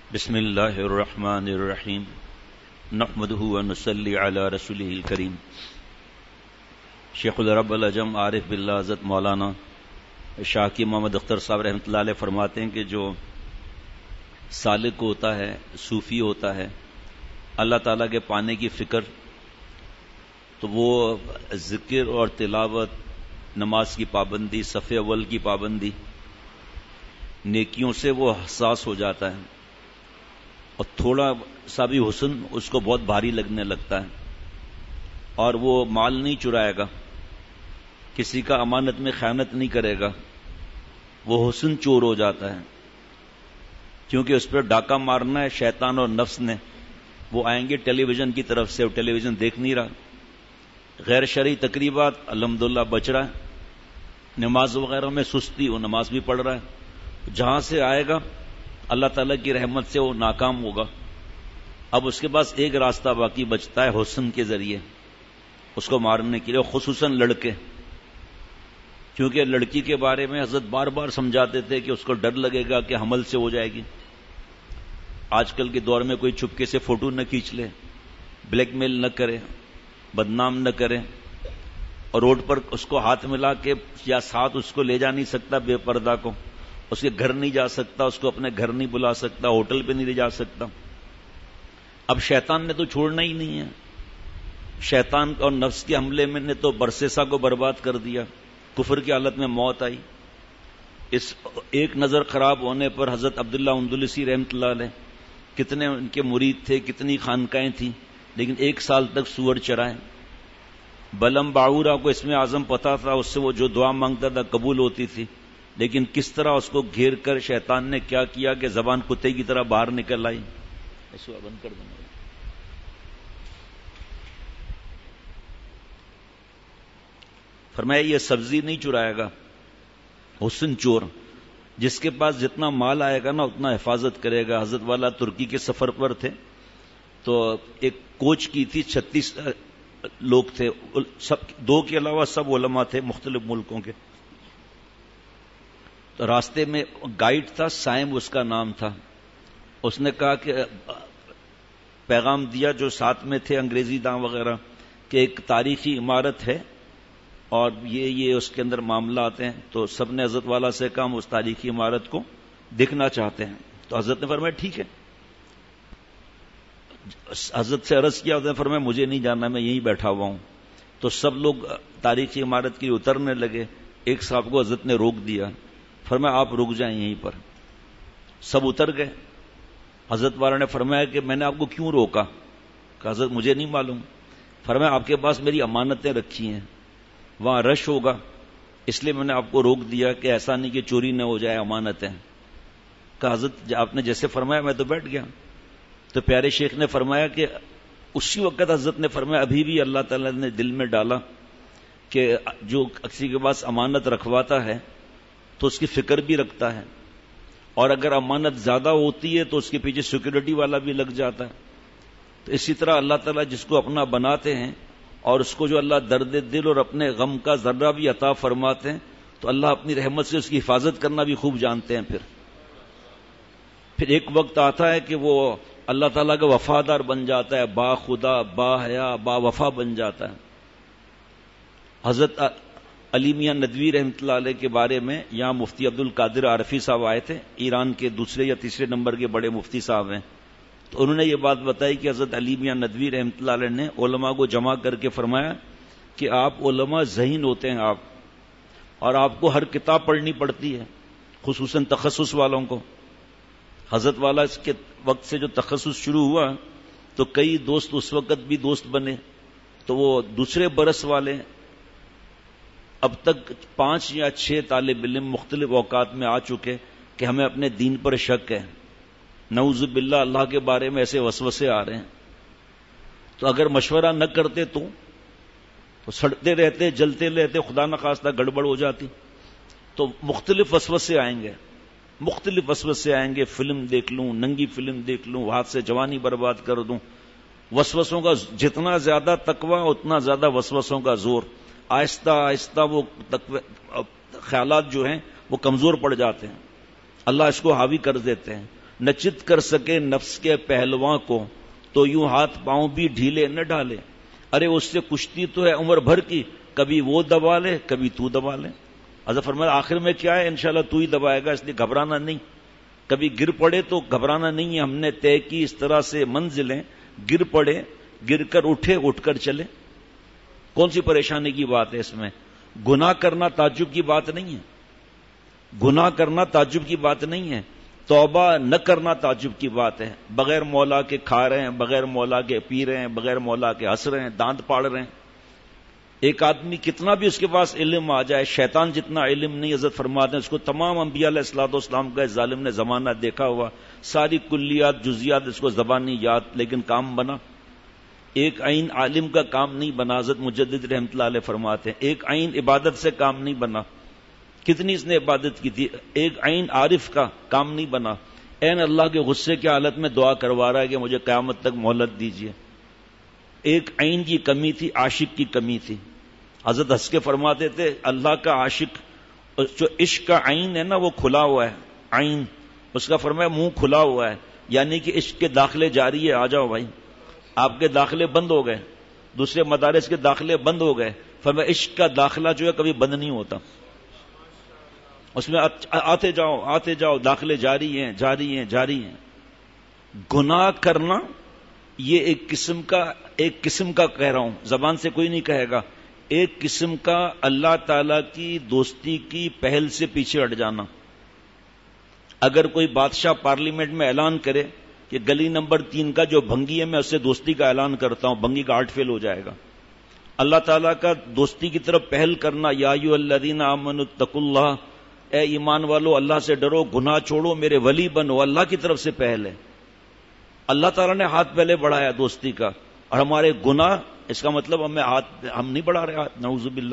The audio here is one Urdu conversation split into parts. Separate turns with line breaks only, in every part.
بسم اللہ الرحمن الرحیم نحمده ونصلی علی رسوله الکریم. شیخ العرب العجم عارف باللہ حضرت مولانا شاکی محمد اختر صاحب رحمۃ اللہ علیہ فرماتے ہیں کہ جو سالک ہوتا ہے، صوفی ہوتا ہے، اللہ تعالیٰ کے پانے کی فکر، تو وہ ذکر اور تلاوت، نماز کی پابندی، صف اول کی پابندی، نیکیوں سے وہ حساس ہو جاتا ہے، اور تھوڑا سا بھی حسن اس کو بہت بھاری لگنے لگتا ہے، اور وہ مال نہیں چرائے گا، کسی کا امانت میں خیانت نہیں کرے گا، وہ حسن چور ہو جاتا ہے، کیونکہ اس پہ ڈاکہ مارنا ہے شیطان اور نفس نے. وہ آئیں گے ٹیلی ویژن کی طرف سے، وہ ٹیلی ویژن دیکھ نہیں رہا، غیر شرعی تقریبات الحمدللہ بچ رہا ہے، نماز وغیرہ میں سستی، وہ نماز بھی پڑھ رہا ہے، جہاں سے آئے گا اللہ تعالیٰ کی رحمت سے وہ ناکام ہوگا. اب اس کے پاس ایک راستہ باقی بچتا ہے حسن کے ذریعے اس کو مارنے کے لیے، خصوصاً لڑکے، کیونکہ لڑکی کے بارے میں حضرت بار بار سمجھاتے تھے کہ اس کو ڈر لگے گا کہ حمل سے ہو جائے گی. آج کل کے دور میں کوئی چپکے سے فوٹو نہ کھینچ لے، بلیک میل نہ کرے، بدنام نہ کرے، اور روڈ پر اس کو ہاتھ ملا کے یا ساتھ اس کو لے جا نہیں سکتا بے پردہ کو، اس کے گھر نہیں جا سکتا، اس کو اپنے گھر نہیں بلا سکتا، ہوٹل پہ نہیں لے جا سکتا. اب شیطان نے تو چھوڑنا ہی نہیں ہے، شیطان اور نفس کے حملے میں نے تو برسیسا کو برباد کر دیا، کفر کی حالت میں موت آئی. اس ایک نظر خراب ہونے پر حضرت عبداللہ اندلسی رحمۃ اللہ علیہ، کتنے ان کے مرید تھے، کتنی خانقاہیں تھیں، لیکن 1 سال تک سور چرائے. بلم باعورہ کو اس میں اعظم پتا تھا، اس سے وہ جو دعا مانگتا تھا قبول ہوتی تھی، لیکن کس طرح اس کو گھیر کر شیطان نے کیا کیا کہ زبان کتے کی طرح باہر نکل آئی. ایسا بند کر دیں. فرمایا یہ سبزی نہیں چرائے گا، حسن چور، جس کے پاس جتنا مال آئے گا نا اتنا حفاظت کرے گا. حضرت والا ترکی کے سفر پر تھے، تو ایک کوچ کی تھی، 36 لوگ تھے، سب 2 کے علاوہ سب علماء تھے مختلف ملکوں کے. تو راستے میں گائیڈ تھا، سائم اس کا نام تھا. اس نے کہا کہ پیغام دیا جو ساتھ میں تھے انگریزی داں وغیرہ کہ ایک تاریخی عمارت ہے اور یہ اس کے اندر معاملات ہیں. تو سب نے حضرت والا سے کہا ہم اس تاریخی عمارت کو دیکھنا چاہتے ہیں. تو حضرت نے فرمایا ٹھیک ہے. حضرت سے عرض کیا، حضرت نے فرمایا مجھے نہیں جانا، میں یہیں بیٹھا ہوا ہوں. تو سب لوگ تاریخی عمارت کے لیے اترنے لگے. ایک صاحب کو حضرت نے روک دیا، فرمایا آپ رک جائیں یہیں پر. سب اتر گئے. حضرت والا نے فرمایا کہ میں نے آپ کو کیوں روکا؟ کہ حضرت مجھے نہیں معلوم. فرمایا آپ کے پاس میری امانتیں رکھی ہیں، وہاں رش ہوگا، اس لیے میں نے آپ کو روک دیا کہ ایسا نہیں کہ چوری نہ ہو جائے امانتیں. کہ حضرت آپ نے جیسے فرمایا میں تو بیٹھ گیا. تو پیارے شیخ نے فرمایا کہ اسی وقت حضرت نے فرمایا ابھی بھی اللہ تعالیٰ نے دل میں ڈالا کہ جو کسی کے پاس امانت رکھواتا ہے تو اس کی فکر بھی رکھتا ہے، اور اگر امانت زیادہ ہوتی ہے تو اس کے پیچھے سیکورٹی والا بھی لگ جاتا ہے. تو اسی طرح اللہ تعالیٰ جس کو اپنا بناتے ہیں اور اس کو جو اللہ درد دل اور اپنے غم کا ذرہ بھی عطا فرماتے ہیں، تو اللہ اپنی رحمت سے اس کی حفاظت کرنا بھی خوب جانتے ہیں. پھر ایک وقت آتا ہے کہ وہ اللہ تعالیٰ کا وفادار بن جاتا ہے، با خدا، با حیا، با وفا بن جاتا ہے. حضرت علی میاں ندوی رحمۃ اللہ علیہ کے بارے میں یہاں مفتی عبد القادر عارفی صاحب آئے تھے، ایران کے 2 یا 3 نمبر کے بڑے مفتی صاحب ہیں. تو انہوں نے یہ بات بتائی کہ حضرت علی میاں ندوی رحمۃ اللہ علیہ نے علماء کو جمع کر کے فرمایا کہ آپ علماء ذہین ہوتے ہیں آپ، اور آپ کو ہر کتاب پڑھنی پڑتی ہے، خصوصاً تخصص والوں کو. حضرت والا اس کے وقت سے جو تخصص شروع ہوا تو کئی دوست اس وقت بھی دوست بنے. تو وہ دوسرے برس والے اب تک 5 یا 6 طالب علم مختلف اوقات میں آ چکے کہ ہمیں اپنے دین پر شک ہے، نعوذ باللہ اللہ کے بارے میں ایسے وسوسے آ رہے ہیں. تو اگر مشورہ نہ کرتے تو سڑتے رہتے، جلتے رہتے، خدا نخواستہ گڑبڑ ہو جاتی. تو مختلف وسوسے آئیں گے، مختلف وسوسے آئیں گے. فلم دیکھ لوں، ننگی فلم دیکھ لوں، ہاتھ سے جوانی برباد کر دوں. وسوسوں کا جتنا زیادہ تقویٰ اتنا زیادہ وسوسوں کا زور. آہستہ آہستہ وہ خیالات جو ہیں وہ کمزور پڑ جاتے ہیں، اللہ اس کو حاوی کر دیتے ہیں. نہ چت کر سکے نفس کے پہلواں کو تو یوں ہاتھ پاؤں بھی ڈھیلے نہ ڈالے. ارے اس سے کشتی تو ہے عمر بھر کی, کبھی وہ دبا لے کبھی تو دبا لے. حضرت فرمایا آخر میں کیا ہے, انشاءاللہ تو ہی دبائے گا, اس لیے گھبرانا نہیں. کبھی گر پڑے تو گھبرانا نہیں ہے, ہم نے طے کی اس طرح سے منزلیں, گر پڑے گر کر اٹھے اٹھ کر چلے. کون سی پریشانی کی بات ہے اس میں؟ گناہ کرنا تعجب کی بات نہیں ہے, گناہ کرنا تعجب کی بات نہیں ہے, توبہ نہ کرنا تعجب کی بات ہے. بغیر مولا کے کھا رہے ہیں, بغیر مولا کے پی رہے ہیں, بغیر مولا کے ہنس رہے ہیں, دانت پاڑ رہے ہیں. ایک آدمی کتنا بھی اس کے پاس علم آ جائے, شیطان جتنا علم نہیں, حضرت فرماتے ہیں اس کو تمام انبیاء علیہ الصلوۃ والسلام کا ظالم نے زمانہ دیکھا ہوا, ساری کلیات جزیات اس کو زبانی یاد, لیکن کام بنا. ایک عین عالم کا کام نہیں بنا. حضرت مجدد رحمۃ اللہ علیہ فرماتے ہیں ایک عین عبادت سے کام نہیں بنا. کتنی اس نے عبادت کی تھی, ایک عین عارف کا کام نہیں بنا. عین اللہ کے غصے کی حالت میں دعا کروا رہا ہے کہ مجھے قیامت تک مہلت دیجیے. ایک عین کی کمی تھی, عاشق کی کمی تھی. حضرت ہنس کے فرماتے تھے اللہ کا عاشق, جو عشق کا عین ہے نا وہ کھلا ہوا ہے, عین اس کا فرمایا منہ کھلا ہوا ہے, یعنی کہ عشق کے داخلے جاری ہے. آ جاؤ بھائی, آپ کے داخلے بند ہو گئے, دوسرے مدارس کے داخلے بند ہو گئے. فرمایا عشق کا داخلہ جو ہے کبھی بند نہیں ہوتا, اس میں آتے جاؤ, داخلے جاری ہیں جاری ہیں جاری ہیں. گناہ کرنا یہ ایک قسم کا کہہ رہا ہوں, زبان سے کوئی نہیں کہے گا, ایک قسم کا اللہ تعالی کی دوستی کی پہل سے پیچھے ہٹ جانا. اگر کوئی بادشاہ پارلیمنٹ میں اعلان کرے کہ گلی نمبر 3 کا جو بھنگی ہے میں اس سے دوستی کا اعلان کرتا ہوں, بھنگی کا آرٹ فیل ہو جائے گا. اللہ تعالیٰ کا دوستی کی طرف پہل کرنا, یا ایھا الذین آمنوا اتقوا اللہ, اے ایمان والو اللہ سے ڈرو, گناہ چھوڑو, میرے ولی بنو, اللہ کی طرف سے پہل ہے. اللہ تعالیٰ نے ہاتھ پہلے بڑھایا دوستی کا, اور ہمارے گناہ, اس کا مطلب ہم نہیں بڑھا رہے ہاتھ, نعوذ باللہ.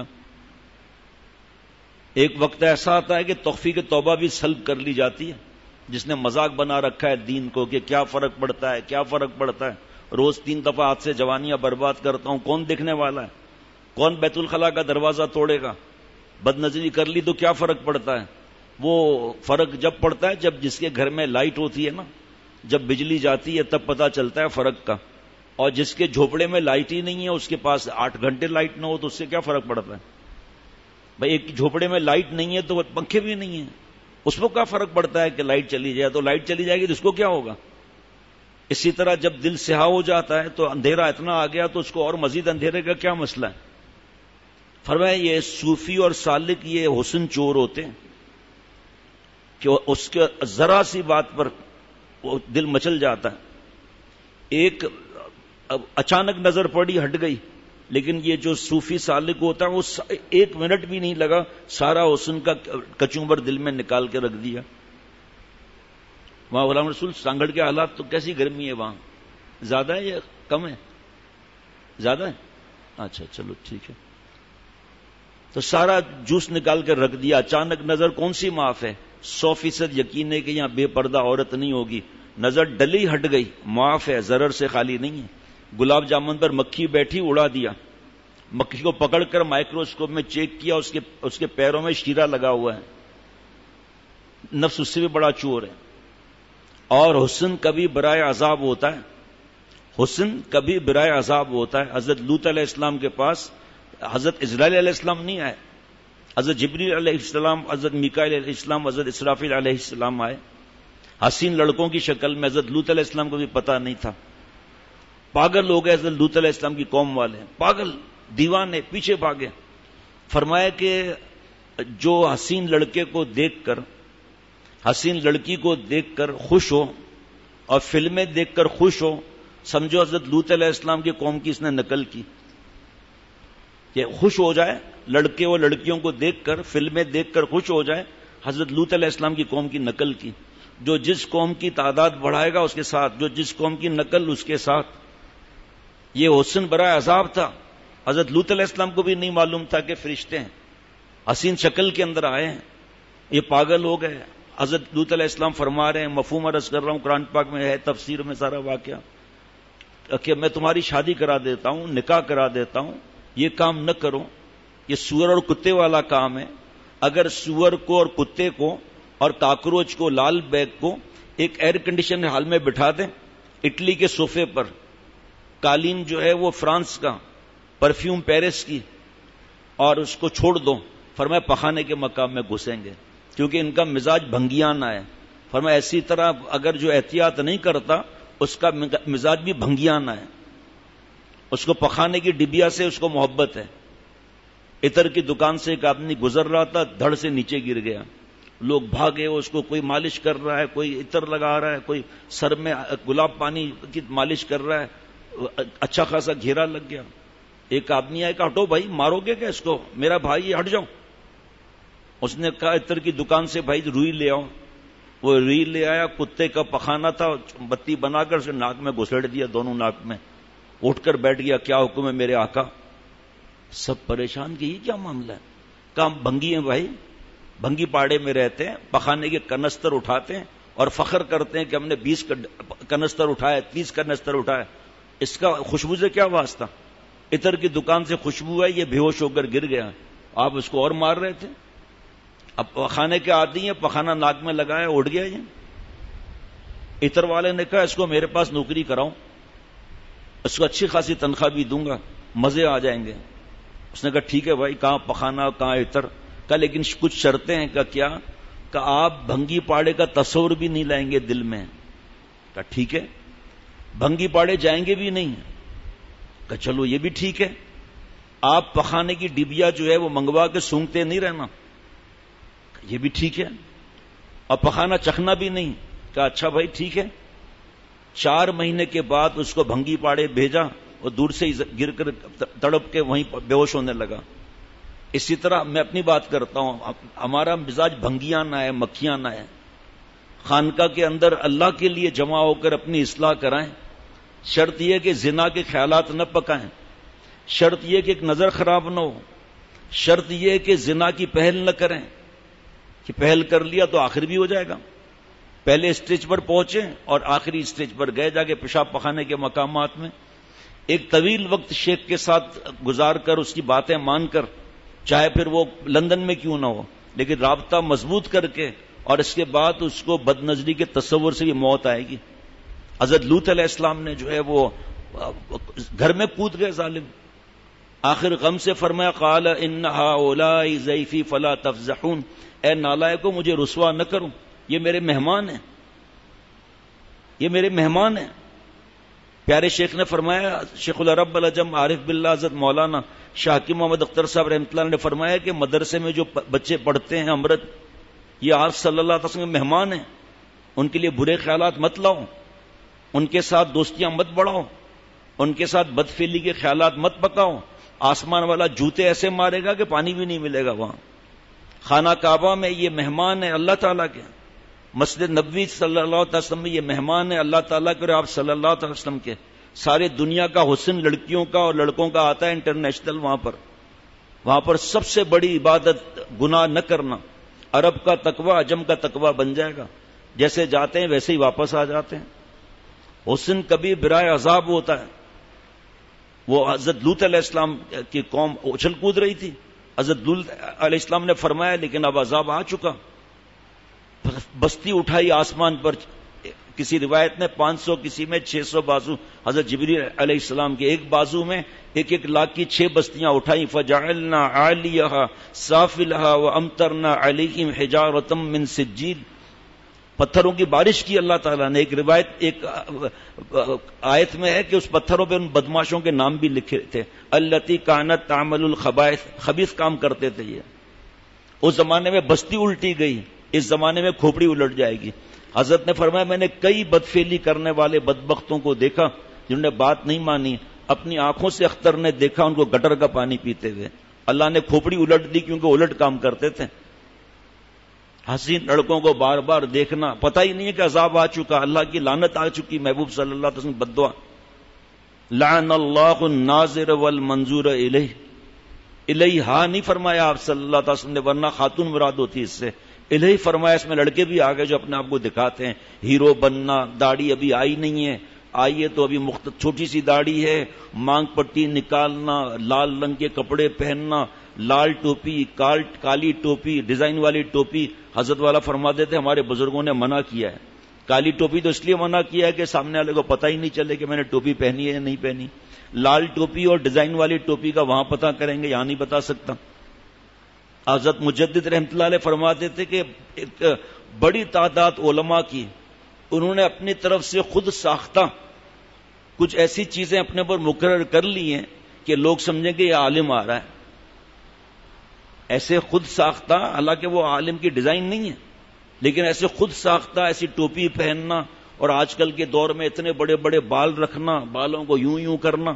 ایک وقت ایسا آتا ہے کہ توفیق توبہ بھی سلب کر لی جاتی ہے. جس نے مذاق بنا رکھا ہے دین کو کہ کیا فرق پڑتا ہے, کیا فرق پڑتا ہے, روز 3 دفعہ ہاتھ سے جوانیاں برباد کرتا ہوں, کون دیکھنے والا ہے, کون بیت الخلاء کا دروازہ توڑے گا, بد نظری کر لی تو کیا فرق پڑتا ہے. وہ فرق جب پڑتا ہے جب جس کے گھر میں لائٹ ہوتی ہے نا, جب بجلی جاتی ہے تب پتا چلتا ہے فرق کا. اور جس کے جھوپڑے میں لائٹ ہی نہیں ہے, اس کے پاس 8 گھنٹے لائٹ نہ ہو تو اس سے کیا فرق پڑتا ہے. بھائی ایک جھوپڑے میں لائٹ نہیں ہے تو پنکھے بھی نہیں ہیں, اس کو کیا فرق پڑتا ہے کہ لائٹ چلی جائے, تو لائٹ چلی جائے گی تو اس کو کیا ہوگا. اسی طرح جب دل سیاہ ہو جاتا ہے تو اندھیرا اتنا آ گیا تو اس کو اور مزید اندھیرے کا کیا مسئلہ ہے. فرمایا یہ صوفی اور سالک یہ حسن چور ہوتے ہیں کہ اس کے ذرا سی بات پر وہ دل مچل جاتا ہے. ایک اچانک نظر پڑی ہٹ گئی, لیکن یہ جو صوفی سالک ہوتا ہے وہ 1 منٹ بھی نہیں لگا, سارا حسن کا کچومبر دل میں نکال کے رکھ دیا. وہاں غلام رسول سانگڑ کے حالات تو کیسی گرمی ہے وہاں, زیادہ ہے یا کم ہے؟ زیادہ ہے, اچھا چلو ٹھیک ہے. تو سارا جوس نکال کے رکھ دیا. اچانک نظر کون سی معاف ہے, 100% یقین ہے کہ یہاں بے پردہ عورت نہیں ہوگی. نظر ڈلی ہٹ گئی, معاف ہے, ضرر سے خالی نہیں ہے. گلاب جامن پر مکھی بیٹھی, اڑا دیا. مکھی کو پکڑ کر مائکروسکوپ میں چیک کیا, اس کے پیروں میں شیرہ لگا ہوا ہے. نفس اس سے بھی بڑا چور ہے. اور حسن کبھی برائے عذاب ہوتا ہے, حسن کبھی برائے عذاب ہوتا ہے. حضرت لوط علیہ السلام کے پاس حضرت اسرائیل علیہ السلام نہیں آئے, حضرت جبریل علیہ السلام, حضرت میکائیل علیہ السلام, حضرت اسرافیل علیہ السلام آئے حسین لڑکوں کی شکل میں. حضرت لوط علیہ السلام کو بھی پتہ نہیں تھا. پاگل ہو گئے حضرت لوط علیہ السلام کی قوم والے, پاگل دیوانے, پیچھے بھاگے. فرمایا کہ جو حسین لڑکے کو دیکھ کر, حسین لڑکی کو دیکھ کر خوش ہو اور فلمیں دیکھ کر خوش ہو, سمجھو حضرت لوط علیہ السلام کی قوم کی اس نے نقل کی. کہ خوش ہو جائے لڑکے و لڑکیوں کو دیکھ کر, فلمیں دیکھ کر خوش ہو جائے, حضرت لوط علیہ السلام کی قوم کی نقل کی. جو جس قوم کی تعداد بڑھائے گا اس کے ساتھ, جو جس قوم کی نقل اس کے ساتھ. یہ حسن برائے عذاب تھا. حضرت لوط علیہ السلام کو بھی نہیں معلوم تھا کہ فرشتے ہیں, حسین شکل کے اندر آئے ہیں, یہ پاگل ہو گئے. حضرت لوط علیہ السلام فرما رہے ہیں, مفہوم عرض کر رہا ہوں, قرآن پاک میں ہے, تفسیر میں سارا واقعہ, کہ میں تمہاری شادی کرا دیتا ہوں, نکاح کرا دیتا ہوں, یہ کام نہ کرو, یہ سور اور کتے والا کام ہے. اگر سور کو اور کتے کو اور کاکروچ کو, لال بیگ کو ایک ایئر کنڈیشن ہال میں بٹھا دیں، اٹلی کے صوفے پر، قالین جو ہے وہ فرانس کا، پرفیوم پیرس کی، اور اس کو چھوڑ دو، فرمایا پخانے کے مقام میں گھسیں گے، کیونکہ ان کا مزاج بھنگیانہ ہے۔ فرمایا ایسی طرح اگر جو احتیاط نہیں کرتا اس کا مزاج بھی بھنگیانہ ہے، اس کو پخانے کی ڈبیا سے اس کو محبت ہے۔ عطر کی دکان سے ایک آدمی گزر رہا تھا، دھڑ سے نیچے گر گیا، لوگ بھاگے، اس کو کوئی مالش کر رہا ہے، کوئی عطر لگا رہا ہے، کوئی سر میں گلاب پانی کی مالش کر رہا ہے، اچھا خاصا گھیرا لگ گیا۔ ایک آدمی آئے، کہا ہٹو بھائی، مارو گے کیا اس کو، میرا بھائی ہٹ جاؤ۔ اس نے کہا عطر کی دکان سے بھائی روئی لے آؤ، وہ روئی لے آیا، کتے کا پخانا تھا، بتی بنا کر اسے ناک میں گھسیڑ دیا، دونوں ناک میں، اٹھ کر بیٹھ گیا، کیا حکم ہے میرے آقا؟ سب پریشان کہ یہ کیا معاملہ ہے؟ کہا بھنگی ہیں بھائی، بھنگی پاڑے میں رہتے ہیں، پخانے کے کنستر اٹھاتے ہیں اور فخر کرتے ہیں کہ ہم نے 20 کنستر اٹھائے، 30 کنستر اٹھائے، اس کا خوشبو سے کیا واسطہ؟ عطر کی دکان سے خوشبو ہے، یہ بے ہوش ہو کر گر گیا، آپ اس کو اور مار رہے تھے۔ اب پخانے کے عادی ہیں، پخانا ناک میں لگایا، اڑ گیا یہ۔ عطر والے نے کہا اس کو میرے پاس نوکری کراؤ، اس کو اچھی خاصی تنخواہ بھی دوں گا، مزے آ جائیں گے۔ اس نے کہا ٹھیک ہے بھائی، کہاں پخانا کہاں عطر؟ کہا لیکن کچھ شرطیں ہیں۔ کہا کیا؟ کہ آپ بھنگی پاڑے کا تصور بھی نہیں لائیں گے دل میں۔ کہا ٹھیک ہے، بھنگی پاڑے جائیں گے بھی نہیں؟ کہا چلو یہ بھی ٹھیک ہے، آپ پخانے کی ڈبیا جو ہے وہ منگوا کے سونگتے نہیں رہنا، یہ بھی ٹھیک ہے، اور پخانا چکھنا بھی نہیں۔ کہا اچھا بھائی ٹھیک ہے۔ 4 مہینے کے بعد اس کو بھنگی پاڑے بھیجا، وہ دور سے گر کر تڑپ کے وہیں بے ہوش ہونے لگا۔ اسی طرح میں اپنی بات کرتا ہوں، ہمارا مزاج بھنگیانہ ہے، مکھیانہ ہے۔ خانقاہ کے اندر اللہ کے لیے جمع ہو کر اپنی اصلاح کرائیں، شرط یہ کہ زنا کے خیالات نہ پکائیں، شرط یہ کہ ایک نظر خراب نہ ہو، شرط یہ کہ زنا کی پہل نہ کریں، کہ پہل کر لیا تو آخر بھی ہو جائے گا۔ پہلے اسٹیج پر پہنچے اور آخری اسٹیج پر گئے، جا کے پیشاب پخانے کے مقامات میں ایک طویل وقت شیخ کے ساتھ گزار کر اس کی باتیں مان کر، چاہے پھر وہ لندن میں کیوں نہ ہو، لیکن رابطہ مضبوط کر کے، اور اس کے بعد اس کو بد نظری کے تصور سے بھی موت آئے گی۔ حضرت لوط علیہ السلام نے جو ہے وہ گھر میں کود گئے ظالم، آخر غم سے فرمایا قال ان هؤلاء ضیفی فلا تفضحون، اے نالائکو مجھے رسوا نہ کرو، یہ میرے مہمان ہیں، یہ میرے مہمان ہیں۔ پیارے شیخ نے فرمایا، شیخ العرب العجم عارف باللہ حضرت مولانا شاہ حکیم محمد اختر صاحب رحمۃ اللہ نے فرمایا کہ مدرسے میں جو بچے پڑھتے ہیں امرت، یہ آپ صلی اللہ علیہ وسلم کے مہمان ہیں، ان کے لیے برے خیالات مت لاؤ، ان کے ساتھ دوستیاں مت بڑھاؤ، ان کے ساتھ بدفعلی کے خیالات مت پکاؤ، آسمان والا جوتے ایسے مارے گا کہ پانی بھی نہیں ملے گا وہاں۔ خانہ کعبہ میں یہ مہمان ہے اللہ تعالیٰ کے، مسجد نبوی صلی اللہ علیہ وسلم میں یہ مہمان ہے اللہ تعالیٰ کے اور آپ صلی اللہ علیہ وسلم کے۔ سارے دنیا کا حسن لڑکیوں کا اور لڑکوں کا آتا ہے انٹرنیشنل، وہاں پر سب سے بڑی عبادت گناہ نہ کرنا۔ عرب کا تقوی عجم کا تقوی بن جائے گا، جیسے جاتے ہیں ویسے ہی واپس آ جاتے ہیں۔ حسن کبھی برائے عذاب ہوتا ہے، وہ حضرت لوط علیہ السلام کی قوم اچھل کود رہی تھی، حضرت لوط علیہ السلام نے فرمایا لیکن اب عذاب آ چکا، بستی اٹھائی آسمان پر، کسی روایت میں 500 کسی میں 600 بازو حضرت جبریل علیہ السلام کے، ایک بازو میں 1 لاکھ کی 6 بستیاں اٹھائیں، فجعلنا عالیہا سافلہا وامطرنا علیہم حجارۃ من سجیل، پتھروں کی بارش کی اللہ تعالیٰ نے۔ ایک روایت ایک آیت میں ہے کہ اس پتھروں پہ ان بدماشوں کے نام بھی لکھے تھے، التی کانت تعمل الخبائث، خبیث کام کرتے تھے یہ۔ اس زمانے میں بستی الٹی گئی، اس زمانے میں کھوپڑی الٹ جائے گی۔ حضرت نے فرمایا میں نے کئی بدفعلی کرنے والے بدبختوں کو دیکھا جنہوں نے بات نہیں مانی، اپنی آنکھوں سے اختر نے دیکھا ان کو گٹر کا پانی پیتے ہوئے، اللہ نے کھوپڑی الٹ دی کیونکہ الٹ کام کرتے تھے۔ حسین لڑکوں کو بار بار دیکھنا، پتہ ہی نہیں ہے کہ عذاب آ چکا، اللہ کی لعنت آ چکی، محبوب صلی اللہ علیہ وسلم بددعا، لعن اللہ الناظر والمنظور الیہ، الیہا نہیں فرمایا آپ صلی اللہ علیہ وسلم نے، ورنہ خاتون مراد ہوتی اس سے، الہی فرمایا۔ اس میں لڑکے بھی آگے جو اپنے آپ کو دکھاتے ہیں، ہیرو بننا، داڑھی ابھی آئی نہیں ہے، آئیے تو ابھی چھوٹی سی داڑھی ہے، مانگ پٹی نکالنا، لال رنگ کے کپڑے پہننا، لال ٹوپی، کالی ٹوپی، ڈیزائن والی ٹوپی، حضرت والا فرماتے تھے ہمارے بزرگوں نے منع کیا ہے کالی ٹوپی تو اس لیے منع کیا ہے کہ سامنے والے کو پتہ ہی نہیں چلے کہ میں نے ٹوپی پہنی ہے یا نہیں پہنی. لال ٹوپی اور ڈیزائن والی ٹوپی کا وہاں پتہ کریں گے, یہاں نہیں بتا سکتا. حضرت مجدد رحمۃ اللہ علیہ فرماتے تھے کہ ایک بڑی تعداد علماء کی انہوں نے اپنی طرف سے خود ساختہ کچھ ایسی چیزیں اپنے پر مقرر کر لی ہیں کہ لوگ سمجھیں گے یہ عالم آ رہا ہے. ایسے خود ساختہ, حالانکہ وہ عالم کی ڈیزائن نہیں ہے, لیکن ایسے خود ساختہ ایسی ٹوپی پہننا اور آج کل کے دور میں اتنے بڑے بڑے بال رکھنا, بالوں کو یوں یوں کرنا.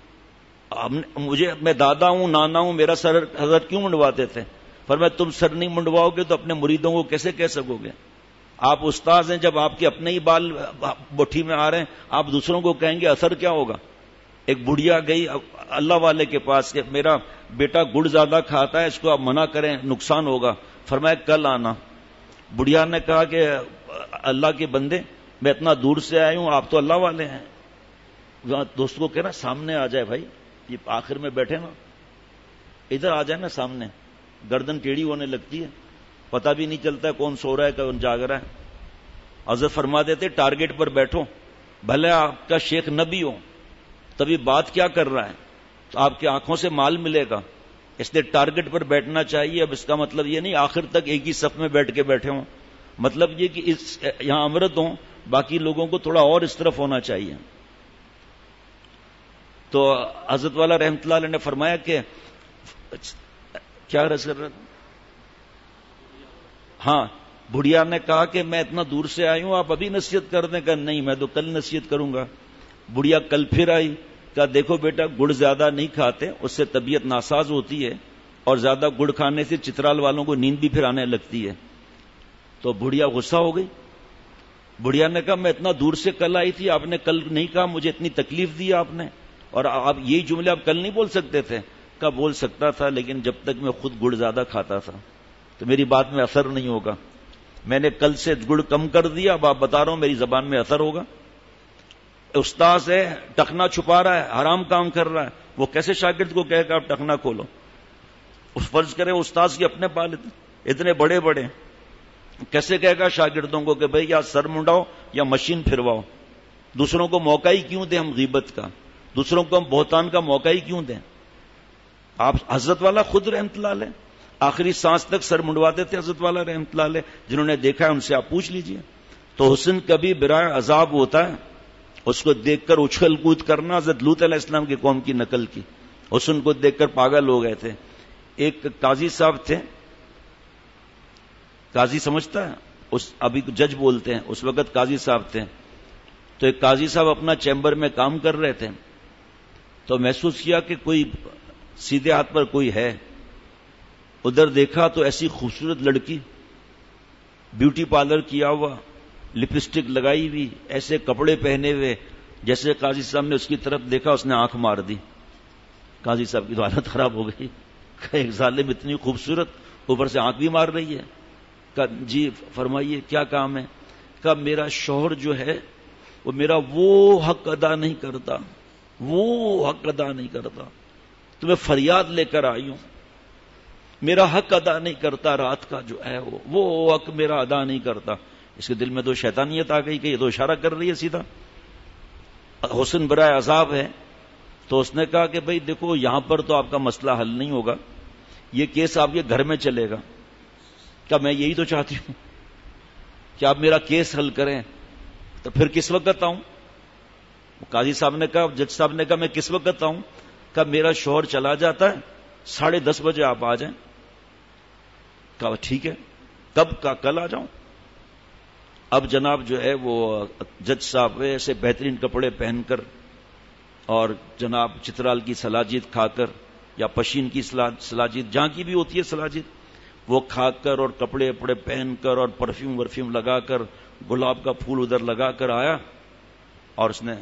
میں دادا ہوں, نانا ہوں, میرا سر حضرت کیوں منڈواتے تھے؟ فرمایا تم سر نہیں منڈواؤ گے تو اپنے مریدوں کو کیسے کہہ سکو گے؟ آپ استاذ ہیں, جب آپ کے اپنے ہی بال بٹھی میں آ رہے ہیں آپ دوسروں کو کہیں گے اثر کیا ہوگا؟ ایک بڑھیا گئی اللہ والے کے پاس کہ میرا بیٹا گڑ زیادہ کھاتا ہے, اس کو آپ منع کریں, نقصان ہوگا. فرمایا کل آنا. بڑھیا نے کہا کہ اللہ کے بندے میں اتنا دور سے آئی ہوں, آپ تو اللہ والے ہیں. دوست کو کہنا سامنے آ جائے بھائی, یہ آخر میں بیٹھے نا, ادھر آ جائے نا سامنے. گردن ٹیڑھی ہونے لگتی ہے, پتہ بھی نہیں چلتا ہے کون سو رہا ہے کون جاگ رہا ہے. حضرت فرما دیتے ٹارگٹ پر بیٹھو, بھلے آپ کا شیخ نہ بھی ہو, تبھی بات کیا کر رہا ہے تو آپ کی آنکھوں سے مال ملے گا, اس لیے ٹارگٹ پر بیٹھنا چاہیے. اب اس کا مطلب یہ نہیں آخر تک ایک ہی صف میں بیٹھ کے بیٹھے ہوں, مطلب یہ کہ یہاں امرت ہوں, باقی لوگوں کو تھوڑا اور اس طرف ہونا چاہیے. تو حضرت والا رحمت اللہ علیہ نے فرمایا کہ کیا رض کر رہا تھا, ہاں بڑھیا نے کہا کہ میں اتنا دور سے آئی ہوں, آپ ابھی نصیحت کر دیں. کہ نہیں میں تو کل نصیحت کروں گا. بڑھیا کل پھر آئی, کہا دیکھو بیٹا گڑ زیادہ نہیں کھاتے, اس سے طبیعت ناساز ہوتی ہے, اور زیادہ گڑ کھانے سے چترال والوں کو نیند بھی پھر آنے لگتی ہے. تو بڑھیا غصہ ہو گئی. بڑھیا نے کہا میں اتنا دور سے کل آئی تھی, آپ نے کل نہیں کہا, مجھے اتنی تکلیف دی آپ نے, اور آپ یہی جملے آپ کل نہیں بول سکتے تھے. کہا بول سکتا تھا, لیکن جب تک میں خود گڑ زیادہ کھاتا تھا تو میری بات میں اثر نہیں ہوگا. میں نے کل سے گڑ کم کر دیا, اب آپ بتا رہا ہوں میری زبان میں اثر ہوگا. استاذ ہے, ٹخنا چھپا رہا ہے, حرام کام کر رہا ہے, وہ کیسے شاگرد کو کہے کہ آپ ٹخنا کھولو؟ اس فرض کرے استاذ کے اپنے بال اتنے بڑے بڑے, کیسے کہے گا شاگردوں کو کہ بھئی یا سر منڈاؤ یا مشین پھرواؤ؟ دوسروں کو موقع ہی کیوں دیں ہم غیبت کا, دوسروں کو ہم بہتان کا موقع ہی کیوں دیں؟ آپ حضرت والا خود رحمت اللہ علیہ آخری سانس تک سر منڈواتے تھے. حضرت والا رحمت اللہ علیہ, جنہوں نے دیکھا ہے ان سے آپ پوچھ لیجئے. تو حسن کبھی برائے عذاب ہوتا ہے, اس کو دیکھ کر اچھل کود کرنا. حضرت لوط علیہ السلام کی قوم کی نقل کی, حسن کو دیکھ کر پاگل ہو گئے تھے. ایک قاضی صاحب تھے, قاضی سمجھتا ہے, اس ابھی جج بولتے ہیں, اس وقت قاضی صاحب تھے. تو ایک قاضی صاحب اپنا چیمبر میں کام کر رہے تھے, تو محسوس کیا کہ کوئی سیدھے ہاتھ پر کوئی ہے. ادھر دیکھا تو ایسی خوبصورت لڑکی, بیوٹی پارلر کیا ہوا, لپسٹک لگائی ہوئی, ایسے کپڑے پہنے ہوئے, جیسے قاضی صاحب نے اس کی طرف دیکھا اس نے آنکھ مار دی. قاضی صاحب کی تو حالت خراب ہو گئی, ایک ظالم اتنی خوبصورت اوپر سے آنکھ بھی مار رہی ہے. کہا جی فرمائیے کیا کام ہے؟ کہا میرا شوہر جو ہے وہ میرا وہ حق ادا نہیں کرتا, وہ حق ادا نہیں کرتا, تو میں فریاد لے کر آئی ہوں, میرا حق ادا نہیں کرتا, رات کا جو ہے وہ حق میرا ادا نہیں کرتا. اس کے دل میں تو شیطانیت آ گئی کہ یہ تو اشارہ کر رہی ہے سیدھا, حسن برائے عذاب ہے. تو اس نے کہا کہ بھئی دیکھو یہاں پر تو آپ کا مسئلہ حل نہیں ہوگا, یہ کیس آپ کے گھر میں چلے گا. کیا میں یہی تو چاہتی ہوں کہ آپ میرا کیس حل کریں, تو پھر کس وقت آؤں؟ قاضی صاحب نے کہا, جج صاحب نے کہا میں کس وقت آؤں؟ کہا میرا شوہر چلا جاتا ہے, 10:30 بجے آپ آ جائیں. کہا ٹھیک ہے, کب؟ کا کل آ جاؤں. اب جناب جو ہے وہ جج صاحب ایسے بہترین کپڑے پہن کر اور جناب چترال کی سلاجید کھا کر یا پشین کی سلاجید جہاں کی بھی ہوتی ہے سلاجید, وہ کھا کر اور کپڑے اپڑے پہن کر اور پرفیوم ورفیوم لگا کر گلاب کا پھول ادھر لگا کر آیا, اور اس نے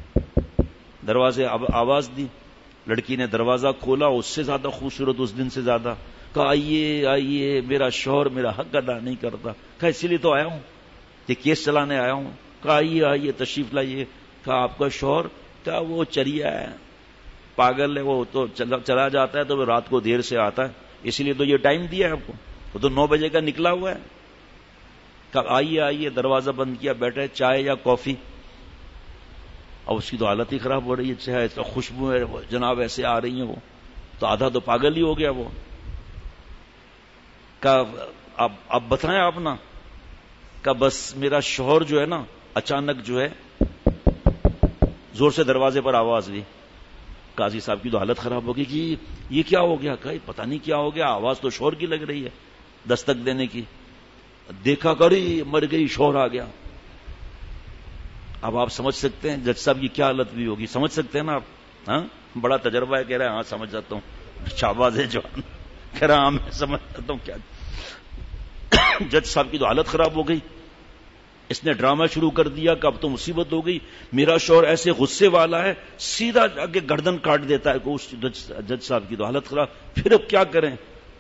دروازے آواز دی. لڑکی نے دروازہ کھولا, اس سے زیادہ خوبصورت اس دن سے زیادہ. کہا آئیے آئیے, میرا شوہر میرا حق ادا نہیں کرتا. کہا اسی لیے تو آیا ہوں, یہ کیس چلانے آیا ہوں. کہا آئیے آئیے تشریف لائیے. کہا آپ کا شوہر؟ کہا وہ چریا ہے, پاگل ہے, وہ تو چلا جاتا ہے تو وہ رات کو دیر سے آتا ہے, اسی لیے تو یہ ٹائم دیا ہے آپ کو, وہ تو 9 بجے کا نکلا ہوا ہے. کہا آئیے آئیے، دروازہ بند کیا، بیٹھے، چائے یا کافی؟ اب اس کی تو حالت ہی خراب ہو رہی ہے، چائے تو خوشبو ہے جناب ایسے آ رہی ہیں، وہ تو آدھا تو پاگل ہی ہو گیا وہ. کہا اب بتائیں آپ نا. کہا بس میرا شوہر جو ہے نا اچانک جو ہے زور سے دروازے پر آواز دی. قاضی صاحب کی تو حالت خراب ہو گئی کہ یہ کیا ہو گیا. کہا پتہ نہیں کیا ہو گیا، آواز تو شوہر کی لگ رہی ہے دستک دینے کی. دیکھا کری مر گئی، شوہر آ گیا. اب آپ سمجھ سکتے ہیں جج صاحب کی کیا حالت بھی ہوگی، سمجھ سکتے ہیں نا آپ. ہاں بڑا تجربہ ہے. کہہ رہا ہے ہاں سمجھ جاتا ہوں. شہباز ہے جوان، کہہ رہا ہاں میں سمجھ جاتا ہوں. کیا جج صاحب کی تو حالت خراب ہو گئی. اس نے ڈرامہ شروع کر دیا کہ اب تو مصیبت ہو گئی، میرا شوہر ایسے غصے والا ہے سیدھا جا کے گردن کاٹ دیتا ہے. اس جج صاحب کی تو حالت خراب. پھر اب کیا کریں؟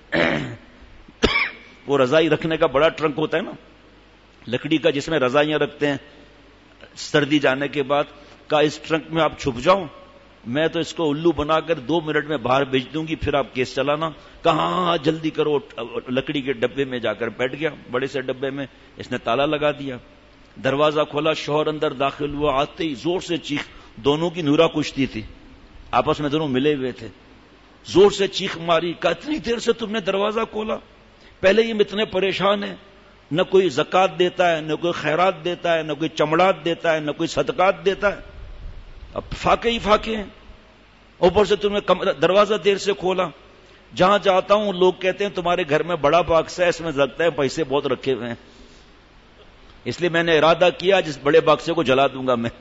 وہ رضائی رکھنے کا بڑا ٹرنک ہوتا ہے نا لکڑی کا، جس میں رضائیاں رکھتے ہیں سردی جانے کے بعد. کہا اس ٹرنک میں آپ چھپ جاؤ، میں تو اس کو الو بنا کر 2 منٹ میں باہر بھیج دوں گی، پھر آپ کیس چلانا. کہا ہاں جلدی کرو. لکڑی کے ڈبے میں جا کر بیٹھ گیا، بڑے سے ڈبے میں. اس نے تالا لگا دیا، دروازہ کھولا، شوہر اندر داخل ہوا. آتے ہی زور سے چیخ، دونوں کی نورا کشتی تھی، آپس میں دونوں ملے ہوئے تھے. زور سے چیخ ماری. کہا اتنی دیر سے تم نے دروازہ کھولا؟ پہلے ہی اتنے پریشان ہیں، نہ کوئی زکات دیتا ہے، نہ کوئی خیرات دیتا ہے، نہ کوئی چمڑات دیتا ہے، نہ کوئی صدقات دیتا ہے. اب فاقے ہی فاقے ہیں، اوپر سے تم نے دروازہ دیر سے کھولا. جہاں جاتا ہوں لوگ کہتے ہیں تمہارے گھر میں بڑا باکس ہے، اس میں لگتا ہے پیسے بہت رکھے ہوئے ہیں، اس لیے میں نے ارادہ کیا جس بڑے باکسے کو جلا دوں گا میں.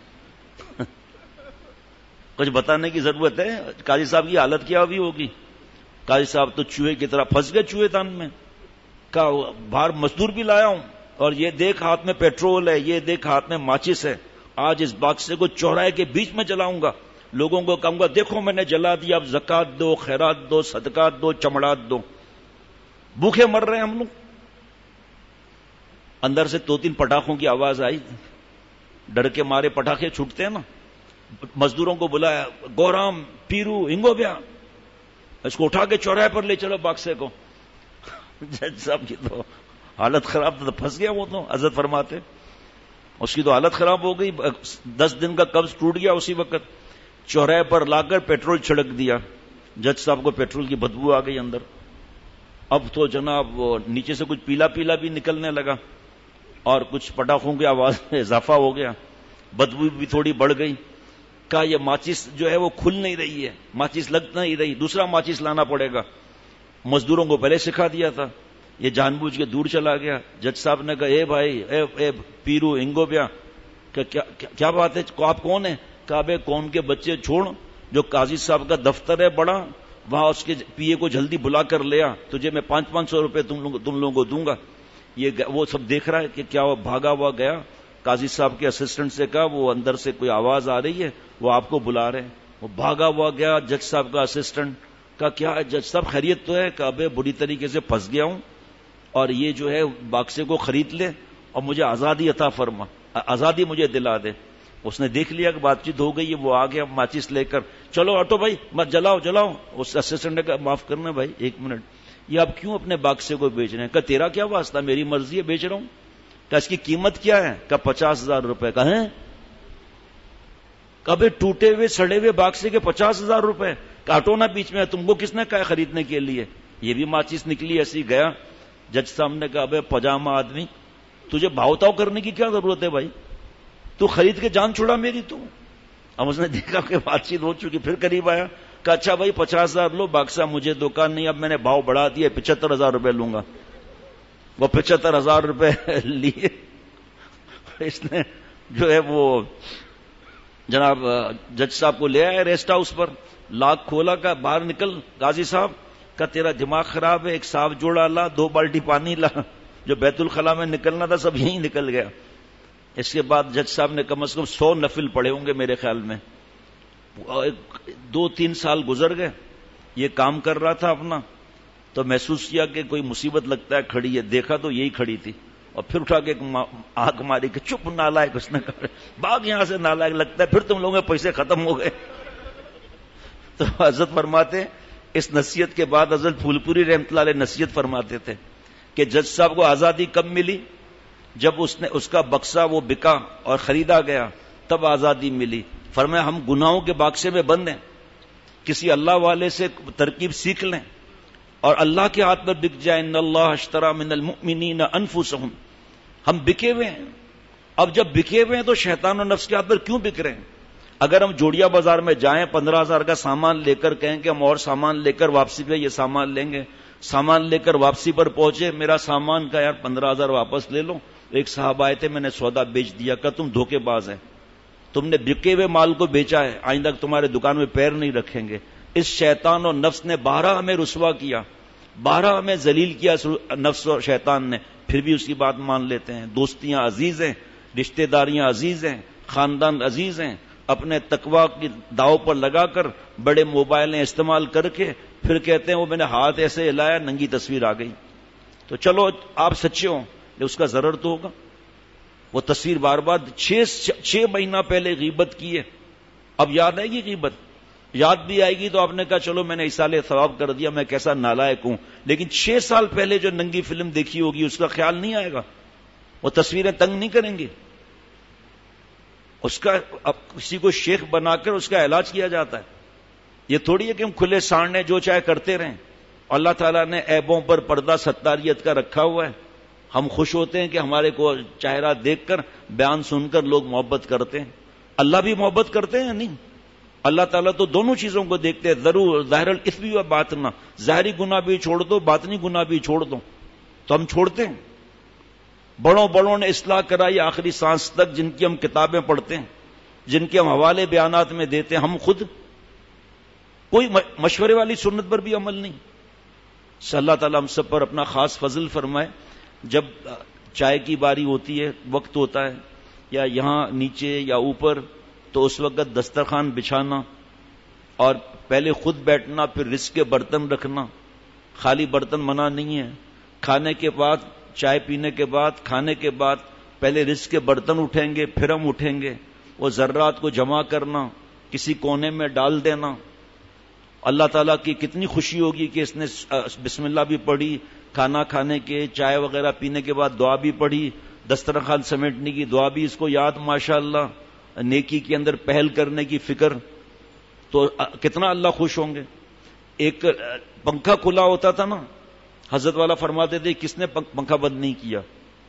کچھ بتانے کی ضرورت ہے. قاضی صاحب کی حالت کیا بھی ہوگی. قاضی صاحب تو چوہے کی طرح پھنس گئے چوہے دان میں. کہا باہر مزدور بھی لایا ہوں، اور یہ دیکھ ہاتھ میں پیٹرول ہے، یہ دیکھ ہاتھ میں ماچس ہے. آج اس باکسے کو چوراہے کے بیچ میں جلاؤں گا، لوگوں کو کہوں گا دیکھو میں نے جلا دیا، اب زکات دو، خیرات دو، صدقات دو، چمڑات دو. بھوکے مر رہے ہیں ہم لوگ. اندر سے 2-3 پٹاخوں کی آواز آئی، ڈر کے مارے پٹاخے چھوٹتے ہیں نا. مزدوروں کو بلایا، گورام، پیرو، انگوبیا، اس کو اٹھا کے چوراہے پر لے چلو باکسے کو. جج صاحب کی تو حالت خراب، تو پھنس گیا وہ. تو حضرت فرماتے اس کی تو حالت خراب ہو گئی، 10 دن کا قبض ٹوٹ گیا اسی وقت. چوراہے پر لا کر پیٹرول چھڑک دیا. جج صاحب کو پیٹرول کی بدبو آ گئی اندر. اب تو جناب وہ نیچے سے کچھ پیلا پیلا بھی نکلنے لگا، اور کچھ پٹاخوں کی آواز میں اضافہ ہو گیا، بدبو بھی تھوڑی بڑھ گئی. کہا یہ ماچس جو ہے وہ کھل نہیں رہی ہے، ماچس لگ نہیں رہی، دوسرا ماچس لانا پڑے گا. مزدوروں کو پہلے سکھا دیا تھا، یہ جان بوجھ کے دور چلا گیا. جج صاحب نے کہا اے بھائی، اے پیرو، انگوبیا، کیا بات ہے، آپ کون ہیں؟ کہا بے کون کے بچے چھوڑ، جو قاضی صاحب کا دفتر ہے بڑا، وہاں اس کے پی اے کو جلدی بلا کر لیا، تجھے میں 500 روپے تم لوگوں کو دوں گا. یہ وہ سب دیکھ رہا ہے کہ کیا وہ بھاگا ہوا گیا. قاضی صاحب کے اسسٹنٹ سے کہا وہ اندر سے کوئی آواز آ رہی ہے، وہ آپ کو بلا رہے ہیں. وہ بھاگا ہوا گیا. جج صاحب کا اسسٹنٹ کہا کیا ہے جج صاحب، خیریت تو ہے؟ کہا بے بری طریقے سے پھنس گیا ہوں، اور یہ جو ہے باکسے کو خرید لے اور مجھے آزادی عطا فرما، آزادی مجھے دلا دے. اس نے دیکھ لیا کہ بات چیت ہو گئی ہے، وہ آ گیا ماچس لے کر. چلو آٹو بھائی مت جلاؤ جلاؤ. اس اسسٹنٹ نے کہا معاف کرنا بھائی 1 منٹ، یہ آپ کیوں اپنے باکسے کو بیچ رہے ہیں؟ کہا تیرا کیا واسطہ، میری مرضی ہے بیچ رہا ہوں. کہا اس کی قیمت کیا ہے؟ کہا 50,000 روپے. کہا ہے؟ کبھی ٹوٹے ہوئے سڑے ہوئے باکسے کے 50,000 روپے؟ کاٹو نا بیچ میں، تم کو کس نے کہا خریدنے کے لیے؟ یہ بھی ماچس نکلی ایسی گیا. جج صاحب نے کہا ابے پجامہ آدمی، تجھے بھاؤ تاؤ کرنے کی کیا ضرورت ہے بھائی، تو خرید کے جان چھوڑا میری. تو اب اس نے دیکھا کہ بات چیت ہو چکی، پھر قریب آیا. کہا اچھا بھائی 50,000 لو، باکسا مجھے دکان نہیں، اب میں نے بھاؤ بڑھا دیا، 75,000 روپے لوں گا. وہ 75,000 روپے لیے. اس نے جو ہے وہ جناب جج صاحب کو لے آئے ریسٹ ہاؤس پر. لاک کھولا، کا باہر نکل قاضی صاحب. کا تیرا دماغ خراب ہے، ایک صاف جوڑا لا، 2 بالٹی پانی لا، جو بیت الخلا میں نکلنا تھا سب یہیں نکل گیا. اس کے بعد جج صاحب نے کم از کم 100 نفل پڑھے ہوں گے میرے خیال میں. 2-3 سال گزر گئے، یہ کام کر رہا تھا اپنا، تو محسوس کیا کہ کوئی مصیبت لگتا ہے کھڑی ہے. دیکھا تو یہی کھڑی تھی، اور پھر اٹھا کے آنکھ ماری کہ چپ نالائق. اس نے کہا باغ یہاں سے نالائق، لگتا ہے پھر تم لوگوں کے پیسے ختم ہو گئے. تو حضرت فرماتے اس نصیحت کے بعد حضرت پھول پوری رحمۃ اللہ علیہ نصیحت فرماتے تھے کہ جج صاحب کو آزادی کب ملی؟ جب اس کا بکسا وہ بکا اور خریدا گیا تب آزادی ملی. فرمایا ہم گناہوں کے باکسے میں بند ہیں, کسی اللہ والے سے ترکیب سیکھ لیں اور اللہ کے ہاتھ پر بک جائے. ان اللہ اشترى من المؤمنین انفسهم. ہم بکے ہوئے ہیں. اب جب بکے ہوئے ہیں تو شیطان و نفس کے ہاتھ پر کیوں بک رہے ہیں؟ اگر ہم جوڑیا بازار میں جائیں 15,000 کا سامان لے کر کہیں کہ ہم اور سامان لے کر واپسی پہ یہ سامان لیں گے, سامان لے کر واپسی پر پہنچے میرا سامان کا یار 15,000 واپس لے لو. ایک صاحب آئے تھے, میں نے سودا بیچ دیا. کہ تم دھوکے باز ہیں, تم نے بکے ہوئے مال کو بیچا ہے, آئندہ تمہارے دکان میں پیر نہیں رکھیں گے. اس شیطان اور نفس نے 12 ہمیں رسوا کیا, 12 ہمیں ذلیل کیا نفس اور شیطان نے, پھر بھی اس کی بات مان لیتے ہیں. دوستیاں عزیز ہیں, رشتہ داریاں عزیز ہیں, خاندان عزیز ہیں. اپنے تقوی کی داؤ پر لگا کر بڑے موبائلیں استعمال کر کے پھر کہتے ہیں وہ میں نے ہاتھ ایسے ہلایا ننگی تصویر آ گئی. تو چلو آپ سچے ہوں, اس کا ضرر تو ہوگا. وہ تصویر بار بار 6 مہینہ پہلے غیبت کی ہے, اب یاد آئے گی غیبت؟ یاد بھی آئے گی تو آپ نے کہا چلو میں نے ایصال ثواب کر دیا, میں کیسا نالائق ہوں. لیکن 6 سال پہلے جو ننگی فلم دیکھی ہوگی اس کا خیال نہیں آئے گا, وہ تصویریں تنگ نہیں کریں گی. اس کا اب کسی کو شیخ بنا کر اس کا علاج کیا جاتا ہے. یہ تھوڑی ہے کہ ہم کھلے سامنے جو چاہے کرتے رہیں. اللہ تعالیٰ نے عیبوں پر پردہ ستاریت کا رکھا ہوا ہے. ہم خوش ہوتے ہیں کہ ہمارے کو چہرہ دیکھ کر بیان سن کر لوگ محبت کرتے ہیں. اللہ بھی محبت کرتے ہیں نہیں؟ اللہ تعالیٰ تو دونوں چیزوں کو دیکھتے ہیں. ضرور ظاہر الاثم و باطنا, ظاہری گناہ بھی چھوڑ دو, باطنی گناہ بھی چھوڑ دو. تو ہم چھوڑتے ہیں. بڑوں نے اصلاح کرائی آخری سانس تک, جن کی ہم کتابیں پڑھتے ہیں, جن کے ہم حوالے بیانات میں دیتے ہیں. ہم خود کوئی مشورے والی سنت پر بھی عمل نہیں. اللہ تعالیٰ ہم سب پر اپنا خاص فضل فرمائے. جب چائے کی باری ہوتی ہے, وقت ہوتا ہے, یا یہاں نیچے یا اوپر, تو اس وقت دسترخوان بچھانا اور پہلے خود بیٹھنا, پھر رزق کے برتن رکھنا. خالی برتن منع نہیں ہے. کھانے کے بعد, چائے پینے کے بعد, کھانے کے بعد پہلے رزق کے برتن اٹھیں گے, پھر ہم اٹھیں گے. وہ ذرات کو جمع کرنا, کسی کونے میں ڈال دینا. اللہ تعالیٰ کی کتنی خوشی ہوگی کہ اس نے بسم اللہ بھی پڑھی, کھانا کھانے کے, چائے وغیرہ پینے کے بعد دعا بھی پڑھی, دسترخوان سمیٹنے کی دعا بھی اس کو یاد, ماشاءاللہ, نیکی کے اندر پہل کرنے کی فکر. تو کتنا اللہ خوش ہوں گے. ایک پنکھا کھلا ہوتا تھا نا, حضرت والا فرماتے تھے کس نے پنکھا بند نہیں کیا؟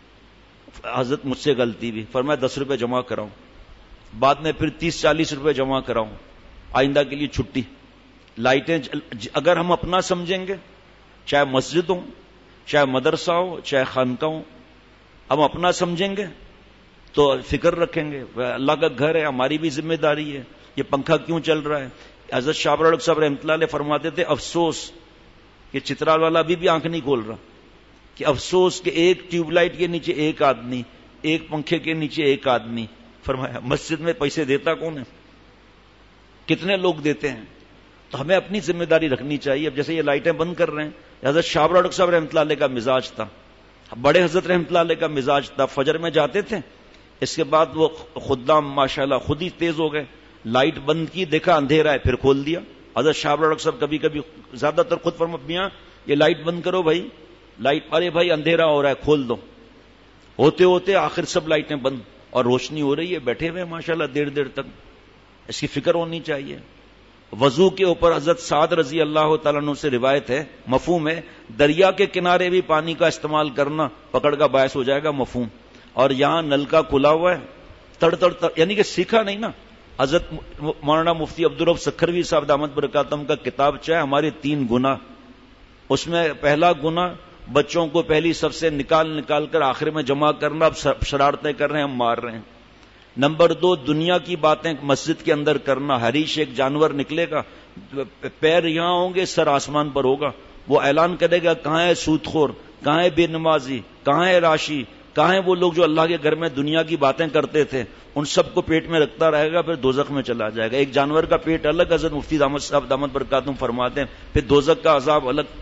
حضرت مجھ سے غلطی بھی, فرمایا 10 روپے جمع کراؤں. بعد میں پھر 30-40 روپے جمع کراؤں, آئندہ کے لیے چھٹی. لائٹیں اگر ہم اپنا سمجھیں گے, چاہے مسجد ہو, چاہے مدرسہ ہو, چاہے خانقاہ ہو, ہم اپنا سمجھیں گے تو فکر رکھیں گے. اللہ کا گھر ہے, ہماری بھی ذمہ داری ہے. یہ پنکھا کیوں چل رہا ہے؟ حضرت شاہ برادر صاحب رحمۃ اللہ علیہ فرماتے تھے افسوس کہ چترال والا بھی آنکھ نہیں کھول رہا, کہ افسوس کہ ایک ٹیوب لائٹ کے نیچے ایک آدمی, ایک پنکھے کے نیچے ایک آدمی. فرمایا مسجد میں پیسے دیتا کون ہے؟ کتنے لوگ دیتے ہیں؟ تو ہمیں اپنی ذمہ داری رکھنی چاہیے. اب جیسے یہ لائٹیں بند کر رہے ہیں, حضرت شاہ برادر صاحب رحمۃ اللہ علیہ کا مزاج تھا, بڑے حضرت رحمۃ اللہ علیہ کا مزاج تھا. فجر میں جاتے تھے, اس کے بعد وہ خدام ماشاءاللہ خود ہی تیز ہو گئے, لائٹ بند کی, دیکھا اندھیرا ہے, پھر کھول دیا. حضرت شاہ برادر صاحب کبھی کبھی زیادہ تر خود فرماتے میاں یہ لائٹ بند کرو بھائی, لائٹ, ارے بھائی اندھیرا ہو رہا ہے کھول دو. ہوتے ہوتے آخر سب لائٹیں بند اور روشنی ہو رہی ہے, بیٹھے ہوئے ماشاءاللہ دیر تک. اس کی فکر ہونی چاہیے. وضو کے اوپر حضرت سعد رضی اللہ تعالیٰ عنہ سے روایت ہے, مفہوم ہے, دریا کے کنارے بھی پانی کا استعمال کرنا پکڑ کا باعث ہو جائے گا, مفہوم. اور یہاں نل کا کھلا ہوا ہے, تڑ یعنی کہ سیکھا نہیں نا. حضرت مولانا مفتی عبدالرب سکھروی صاحب دامت برکاتہم کا کتاب چاہے ہمارے 3 گناہ, اس میں پہلا گناہ بچوں کو پہلی صف سے نکال کر آخر میں جمع کرنا. اب شرارتیں کر رہے ہیں, ہم مار رہے ہیں. نمبر 2 دنیا کی باتیں مسجد کے اندر کرنا. ہریش ایک جانور نکلے گا, پیر یہاں ہوں گے, سر آسمان پر ہوگا, وہ اعلان کرے گا کہاں ہے سود خور, کہاں ہے بے نمازی, کہاں ہے راشی, کہاں ہے وہ لوگ جو اللہ کے گھر میں دنیا کی باتیں کرتے تھے. ان سب کو پیٹ میں رکھتا رہے گا, پھر دوزخ میں چلا جائے گا. ایک جانور کا پیٹ الگ, حضرت مفتی دامت صاحب دامت برکاتہم فرماتے ہیں, پھر دوزخ کا عذاب الگ.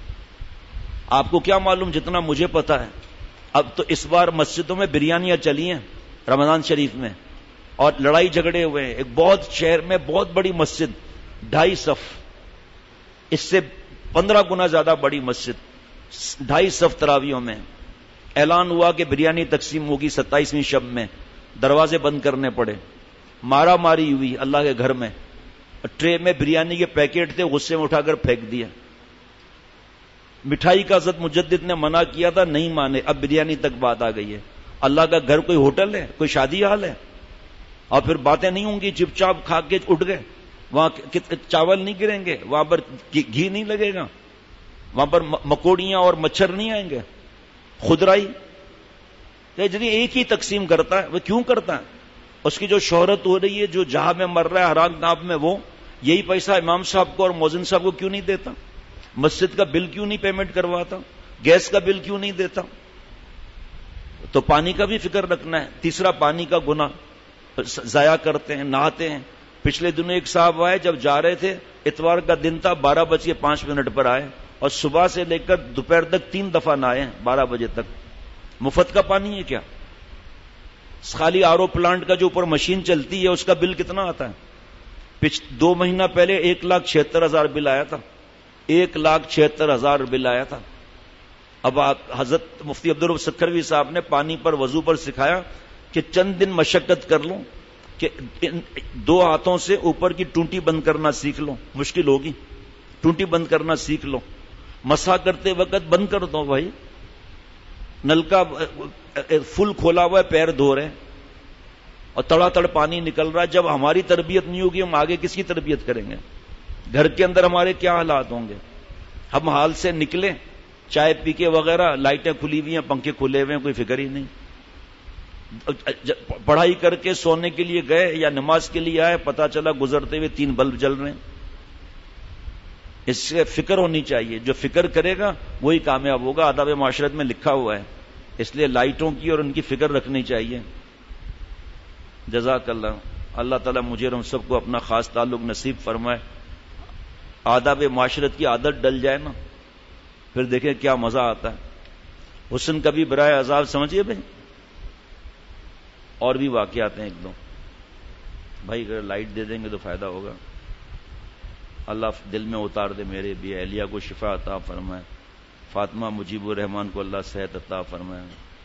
آپ کو کیا معلوم, جتنا مجھے پتا ہے. اب تو اس بار مسجدوں میں بریانیاں چلی ہیں رمضان شریف میں, اور لڑائی جھگڑے ہوئے ہیں. ایک بہت شہر میں بہت بڑی مسجد, 2.5 صف, اس سے 15 گنا زیادہ بڑی مسجد, 2.5 صف تراویحوں میں. اعلان ہوا کہ بریانی تقسیم ہوگی 27ویں شب میں، دروازے بند کرنے پڑے، مارا ماری ہوئی اللہ کے گھر میں، ٹرے میں بریانی کے پیکٹ تھے، غصے میں اٹھا کر پھینک دیا۔ مٹھائی کا حضرت مجدد نے منع کیا تھا، نہیں مانے، اب بریانی تک بات آ گئی ہے۔ اللہ کا گھر کوئی ہوٹل ہے، کوئی شادی حال ہے؟ اور پھر باتیں نہیں ہوں گی، چپ چاپ کھا کے اٹھ گئے، وہاں چاول نہیں گریں گے، وہاں پر گھی نہیں لگے گا، وہاں پر مکوڑیاں اور مچھر نہیں آئیں گے، خدرائی ایک ہی تقسیم کرتا ہے، وہ کیوں کرتا ہے؟ اس کی جو شہرت ہو رہی ہے، جو جہاں میں مر رہا ہے حرام ناب میں، وہ یہی پیسہ امام صاحب کو اور مؤذن صاحب کو کیوں نہیں دیتا؟ مسجد کا بل کیوں نہیں پیمنٹ کرواتا؟ گیس کا بل کیوں نہیں دیتا؟ تو پانی کا بھی فکر رکھنا ہے۔ تیسرا، پانی کا گناہ، ضائع کرتے ہیں، نہاتے ہیں۔ پچھلے دنوں ایک صاحب آئے، جب جا رہے تھے، اتوار کا دن تھا، 12:05 پر آئے اور صبح سے لے کر دوپہر تک 3 دفعہ نہائے، 12 بجے تک۔ مفت کا پانی ہے کیا؟ خالی آر او پلانٹ کا جو اوپر مشین چلتی ہے اس کا بل کتنا آتا ہے؟ 2 مہینہ پہلے 1,76,000 بل آیا تھا، 1,76,000 بل آیا تھا۔ اب حضرت مفتی عبدالرؤف سکھروی صاحب نے پانی پر وضو پر سکھایا کہ چند دن مشقت کر لو کہ 2 ہاتھوں سے اوپر کی ٹونٹی بند کرنا سیکھ لو، مشکل ہوگی، ٹونٹی بند کرنا سیکھ لو، مسح کرتے وقت بند کر دو بھائی، نل کا فل کھولا ہوا ہے، پیر دھو رہے ہیں اور تڑا تڑ پانی نکل رہا ہے۔ جب ہماری تربیت نہیں ہوگی، ہم آگے کس کی تربیت کریں گے؟ گھر کے اندر ہمارے کیا حالات ہوں گے؟ ہم حال سے نکلیں، چائے پی کے وغیرہ، لائٹیں کھلی ہوئی ہیں، پنکھے کھلے ہوئے ہیں، کوئی فکر ہی نہیں۔ پڑھائی کر کے سونے کے لیے گئے یا نماز کے لیے آئے، پتا چلا گزرتے ہوئے 3 بلب جل رہے ہیں۔ اس سے فکر ہونی چاہیے، جو فکر کرے گا وہی کامیاب ہوگا، آداب معاشرت میں لکھا ہوا ہے۔ اس لیے لائٹوں کی اور ان کی فکر رکھنی چاہیے۔ جزاک اللہ۔ اللہ تعالیٰ مجھے اور ہم سب کو اپنا خاص تعلق نصیب فرمائے۔ آداب معاشرت کی عادت ڈل جائے نا، پھر دیکھیں کیا مزہ آتا ہے۔ حسن کبھی برائے عذاب، سمجھیے بھائی۔ اور بھی واقعات ہیں 1-2 بھائی، اگر لائٹ دے دیں گے تو فائدہ ہوگا۔ اللہ دل میں اتار دے میرے بھی، اہلیہ کو شفا عطا فرمائے، فاطمہ مجیب الرحمان کو اللہ صحت عطا فرمائے۔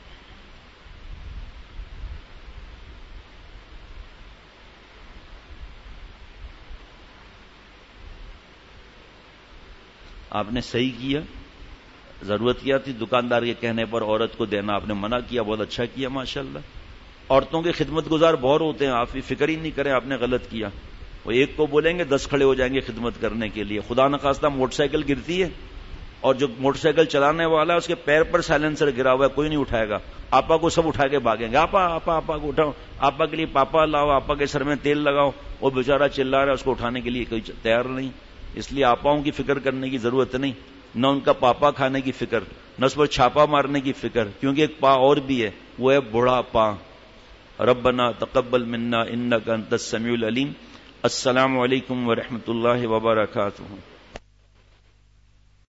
آپ نے صحیح کیا، ضرورت کیا تھی دکاندار کے کہنے پر عورت کو دینا، آپ نے منع کیا، بہت اچھا کیا ماشاءاللہ۔ عورتوں کے خدمت گزار بہت ہوتے ہیں، آپ فکر ہی نہیں کریں، آپ نے غلط کیا۔ وہ ایک کو بولیں گے 10 کھڑے ہو جائیں گے خدمت کرنے کے لیے۔ خدا نخواستہ موٹر سائیکل گرتی ہے اور جو موٹر سائیکل چلانے والا ہے اس کے پیر پر سائلنسر گرا ہوا ہے، کوئی نہیں اٹھائے گا، آپا کو سب اٹھا کے بھاگیں گے، آپا آپا آپا کو اٹھاؤ، آپا کے لیے پاپا لاؤ، آپا کے سر میں تیل لگاؤ۔ وہ بیچارہ چلا رہا ہے، اس کو اٹھانے کے لیے کوئی تیار نہیں۔ اس لیے آپاؤں کی فکر کرنے کی ضرورت نہیں، نہ ان کا پاپا کھانے کی فکر، نہ اس پر چھاپا مارنے کی فکر، کیونکہ ایک پا اور بھی ہے، وہ ہے بوڑھا پا۔ ربنا تقبل منا انک انت السمیع العلیم۔ السلام علیکم ورحمۃ اللہ وبرکاتہ۔